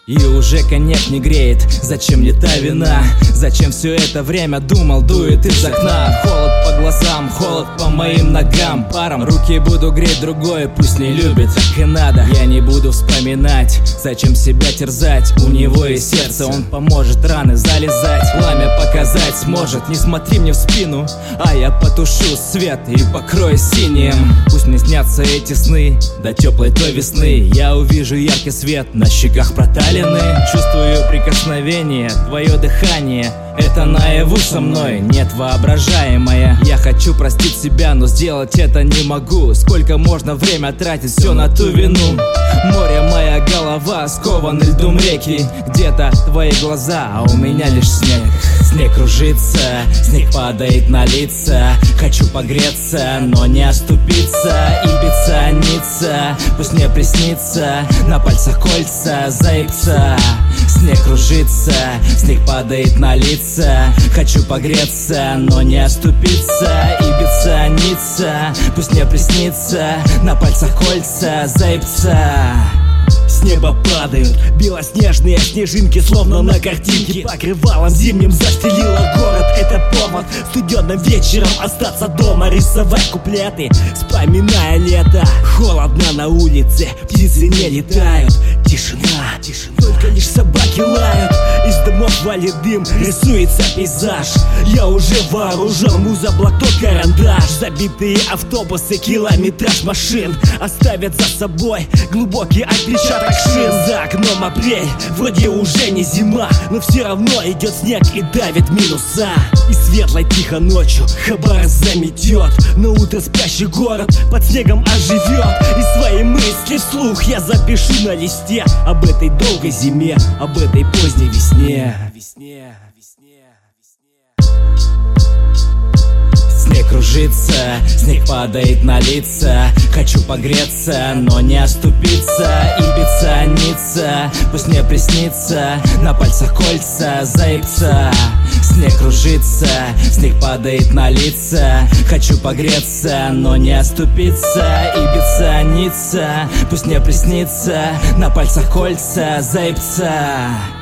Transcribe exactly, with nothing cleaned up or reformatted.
И уже коньяк не греет, зачем мне та вина? Зачем все это время думал, дует из окна? Холод по глазам, холод по моим ногам. Паром руки буду греть другое, пусть не любит, так и надо. Я не буду вспоминать, зачем себя терзать. У него и сердце, он поможет раны залезать. Пламя показать сможет, не смотри мне в спину, а я потушу свет и покрою синим. Пусть мне снятся эти сны до теплой той весны. Я увижу яркий свет на щеках проталин. Чувствую прикосновение, твое дыхание. Это наяву со мной, нет воображаемое. Я хочу простить себя, но сделать это не могу. Сколько можно время тратить все на ту вину? Море, моя голова, скованы льдом реки. Где-то твои глаза, а у меня лишь снег. Снег кружится, снег падает на лица. Хочу погреться, но не оступиться. И биться, пусть мне приснится. На пальцах кольца, заебца. Снег кружится, снег падает на лица. Хочу погреться, но не оступиться. И биться, пусть мне приснится. На пальцах кольца, заебца. С неба падают белоснежные снежинки, словно на картинке. Покрывалом зимним застелила город. Это повод студенным вечером остаться дома, рисовать куплеты, вспоминая лето. Холодно на улице, птицы не летают. Тишина, тишина, только лишь собаки лают. Из домов валит дым, рисуется пейзаж. Я уже вооружен, муза, блокнот, карандаш. Забитые автобусы, километраж машин оставят за собой глубокий отпечаток шин. За окном апрель, вроде уже не зима, но все равно идет снег и давит минуса. И светлой тихо ночью Хабаровск заметет, но утро спящий город под снегом оживет. И свои мысли вслух я запишу на листе об этой долгой зиме, об этой поздней весне. Весне, весне, весне. Снег кружится, снег падает на лица. Хочу погреться, но не оступиться. И биться, пусть мне приснится. На пальцах кольца, заебца. Снег кружится, снег падает на лица. Хочу погреться, но не оступиться. И биться, пусть мне приснится. На пальцах кольца, заебца.